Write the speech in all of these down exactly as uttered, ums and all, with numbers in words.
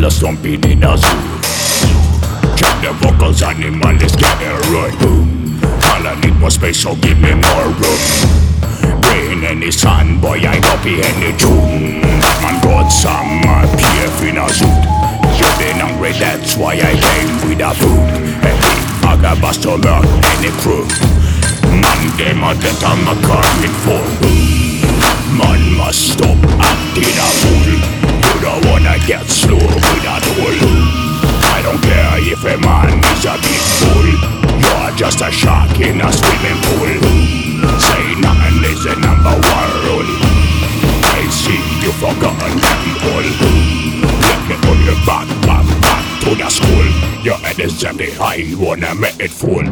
a stomping in a zoo. Check the vocals, animal is getting right. Boom. All I need more space, so give me more room. Rain any sun, boy, I copy any tune. Man got some uh, P F in a suit. You been hungry, that's why I came with a food. Hey, I got bust to learn any crew. Man, them a dead on my car in full. Man must stop acting a fool. You don't wanna get slow with a tool. I don't care if a man is a big fool. You're just a shark in a swimming pool. Say nothing is the number one rule. I see you forgotten them all. Let me pull you back, back, back to the school. Your head is empty, I wanna make it full.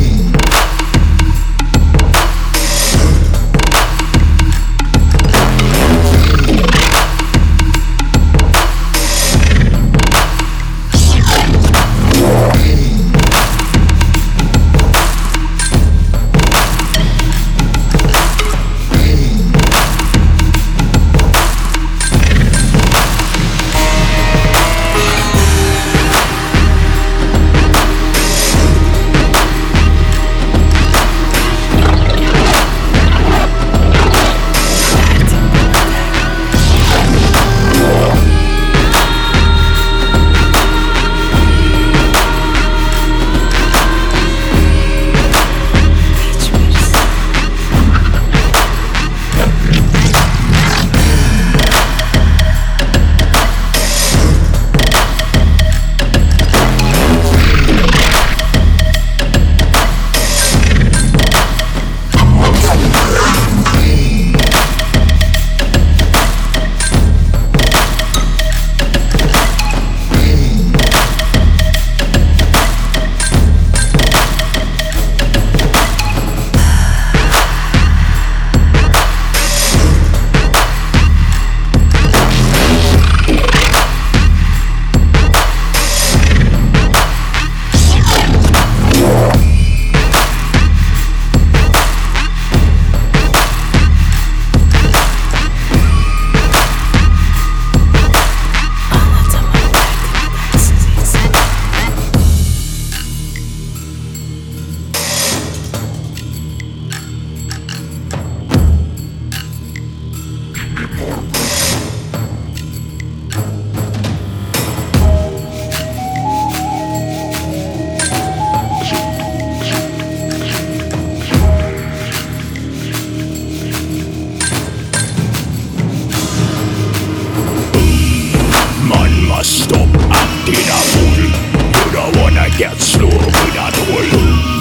Stop acting a fool. You don't wanna get slow with a tool.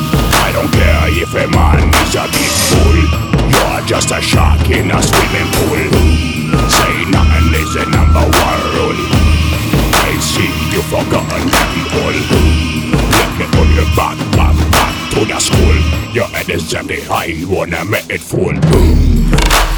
I don't care if a man is a big fool. You're just a shark in a swimming pool. Say nothing is the number one rule. I see you forgotten them all. Let me pull you back, back, back to the school. Your head is empty, I wanna make it full. Boom.